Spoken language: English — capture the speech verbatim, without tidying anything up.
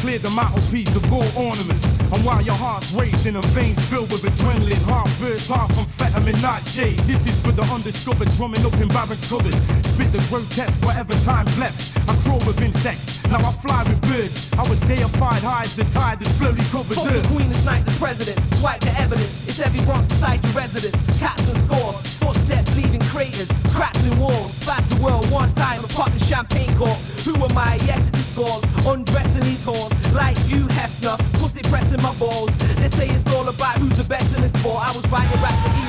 clear the mantelpiece of gold ornaments. And while your heart's racing and veins filled with adrenaline, half birds, half amphetamine, not shade. This is for the undiscovered, drumming up in barracks cupboards. Spit the grotesque, whatever time's left. I crawl with insects, now I fly with birds. I was deified high as the tide that slowly covers Fuck earth. the queen, the snipe, the president. Swipe the evidence. It's every Bronx society resident.